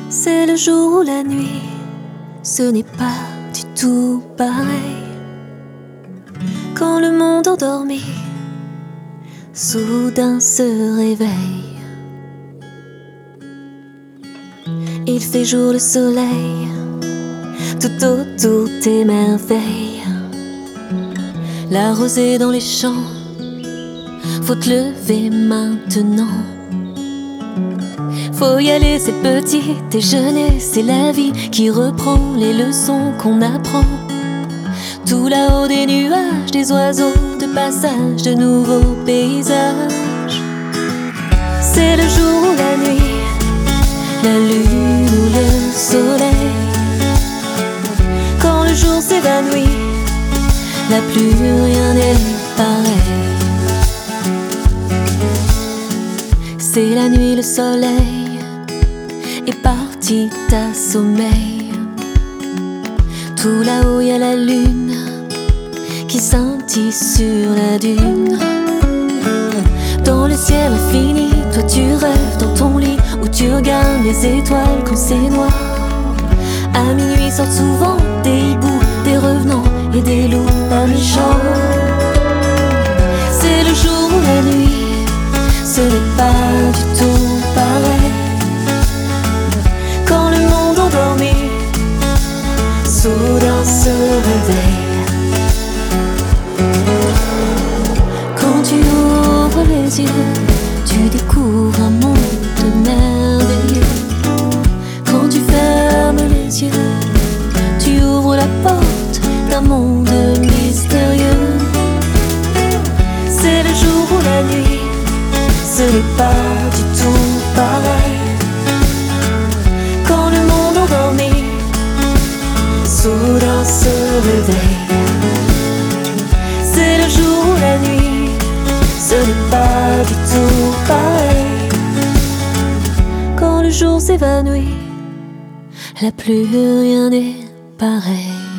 C'est le jour ou la nuit, ce n'est pas du tout pareil. Quand le monde endormi soudain se réveille, il fait jour le soleil, tout autour tes merveilles. La rosée dans les champs, faut te lever maintenant. Faut y aller, c'est petit déjeuner, c'est la vie qui reprend les leçons qu'on apprend. Tout là-haut des nuages, des oiseaux de passage, de nouveaux paysages. C'est le jour ou la nuit, la lune ou le soleil. Quand le jour s'évanouit, là plus rien n'est pareil. C'est la nuit, le soleil est parti à sommeil. Tout là-haut y a la lune qui scintille sur la dune. Dans le ciel infini, toi tu rêves dans ton lit, où tu regardes les étoiles quand c'est noir. À minuit sortent souvent des hiboux, des revenants et des loups pas méchants. C'est le jour ou la nuit, ce n'est pas du tout pareil. Quand le monde endormi soudain se réveille. Quand tu ouvres les yeux, tu découvres un monde merveilleux. Quand tu fermes les yeux, tu ouvres la porte d'un monde mystérieux. C'est le jour ou la nuit, ce n'est pas du tout pareil. Quand le monde endormi soudain se réveille. C'est le jour ou la nuit, ce n'est pas du tout pareil. Quand le jour s'évanouit, là plus rien n'est pareil.